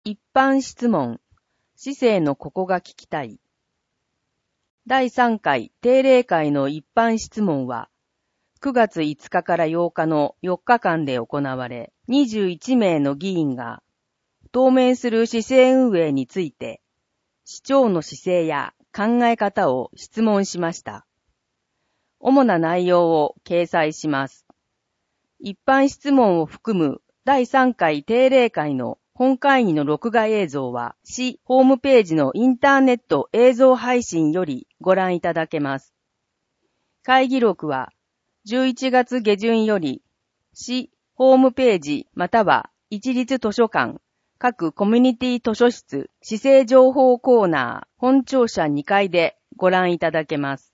一般質問。市政のここが聞きたい。第3回定例会の一般質問は、9月5日から8日の4日間で行われ、21名の議員が、当面する市政運営について、市長の姿勢や考え方を質問しました。主な内容を掲載します。一般質問を含む第3回定例会の本会議の録画映像は、市ホームページのインターネット映像配信よりご覧いただけます。会議録は、11月下旬より、市ホームページまたは一律図書館、各コミュニティ図書室、市政情報コーナー、本庁舎2階でご覧いただけます。